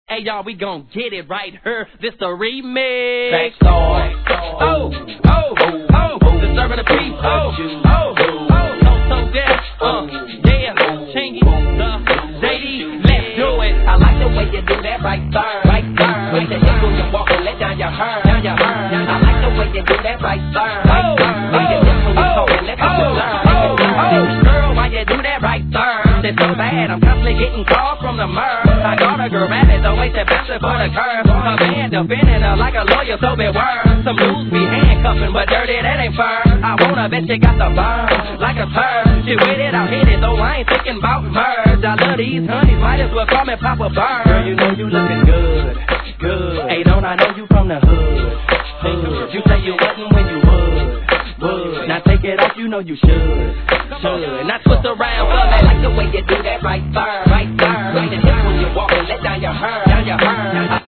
Hey y'all, we gon' get it right here. This the remix. Backstory. Disturbing the peace. So deaf. Yeah, Chingy, the JD. Let's do it. I like the way you do that right there. Right there. With the hip when you walk and let down your hair. I like the way you do that right there. Right there. With the hip when you talk and let down your hair. Girl, why you do that right there? It's so bad, I'm constantly getting calls from the murder. I got a girl rabbit, always the best for the curve. Her man defending her like a lawyer, so beware. Some dudes be handcuffing, but dirty, that ain't fair. I wanna bet you got the burn, like a turd. She with it, I'll hit it, though I ain't thinking about merge. I love these honeys, might as well call me Papa Burn. Girl, you know you looking good. Hey, don't I know you from the hood? You say you wasn't when you would. Now take it off, you know you should. Now twist around, I like the way you do that right there. Right there. Right there when you walk and let down your hair.